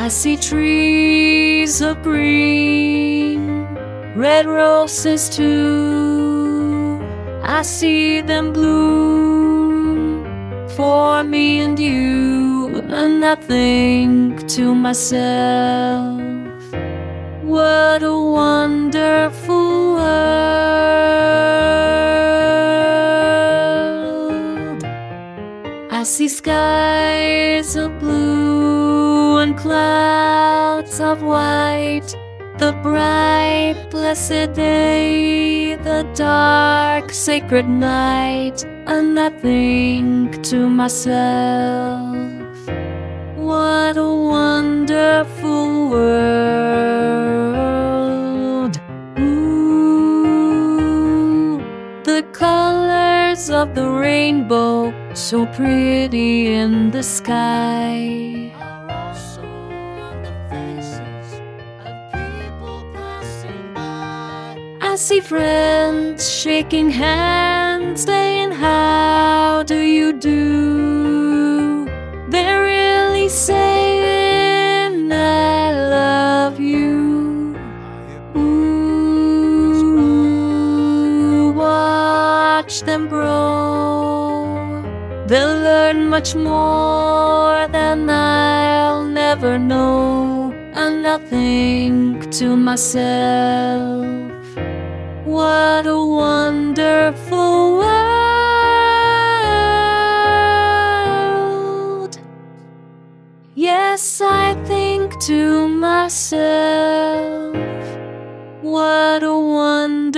I see trees of green, red roses too. I see them bloom for me and you, and I think to myself, what a wonderful world. I see skies of blue and clouds of white, the bright, blessed day, the dark, sacred night, and I think to myself, what a wonderful world. Ooh, the colors of the rainbow, so pretty in the sky, are also on the faces of people passing by. I see friends shaking hands, saying, how do you do? They're really saying, I love you. Ooh, watch them grow. They'll learn much more than I'll never know. And I think to myself, what a wonderful world. Yes, I think to myself, what a wonderful